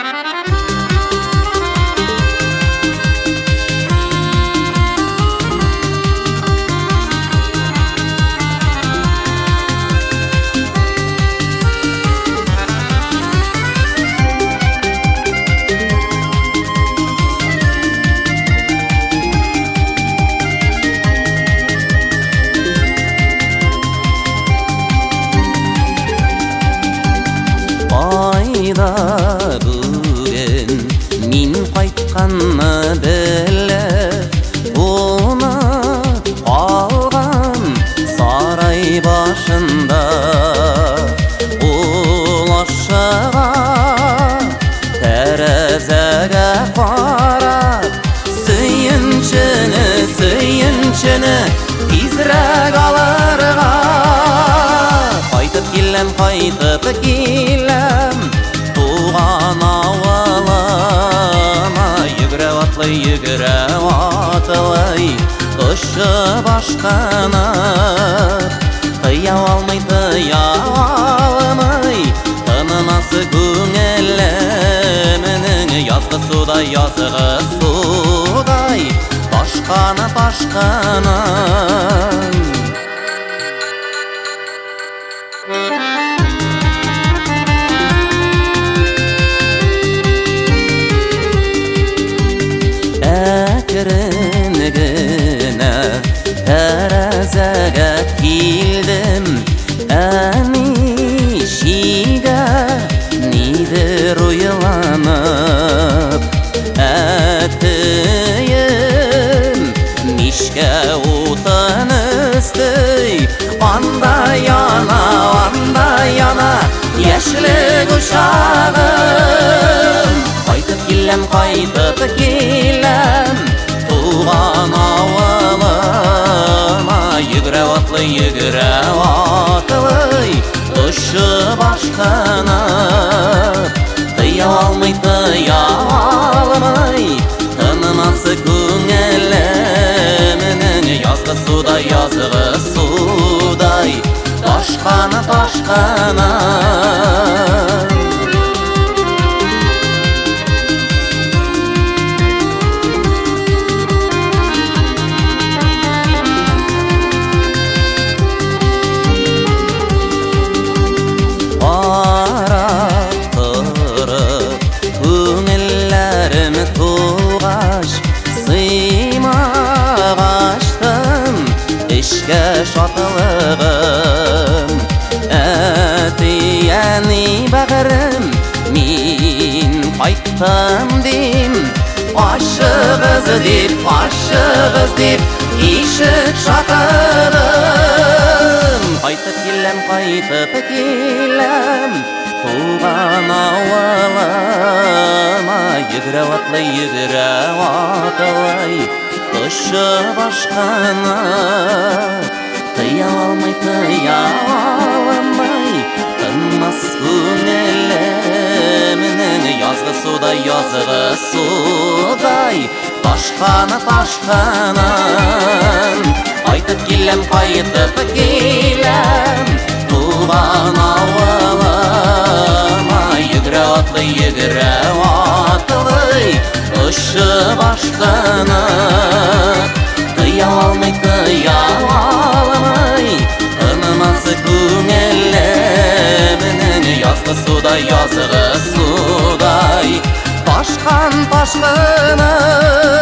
Бүгін мен қайтқанны білі, оны алған сарай башында ұлашыға тәрізіге қарап, сүйіншіні тезірек алырға. Қайтып келем туған ауылыма, Йүгірі атлай ұшы башқаны, тыя алмай тынымасы көңілімнің, язғы судай башқаны. Әкірінігіне тәрізіге келдім, әнешіге недір ойланып, әтейім мешке отын үсті, анда яна ешілік ұшағым. Қайтып келем туған ауылыма, Йүгірі атлай ұшы башқаны, тыя алмай тынымасы көңілімнің, язғы судай башқаны. Көңілләрім туғаш, сыймағаштым ішке шатылығым. Әтияни бәғірім, мен қайттым дем, ашығыз деп ешік шатырым. Қайтып келем туған ауылыма, Йүгірі атлай ұшы башқаны, тыя алмай тынмас көңілімнің, язғы судай башқаны. Айтып келем туған ауылыма, Йүгірі атлай ұшы башқаны, тыя алмай тынымасы көңілімнің, язғы судай башқаны.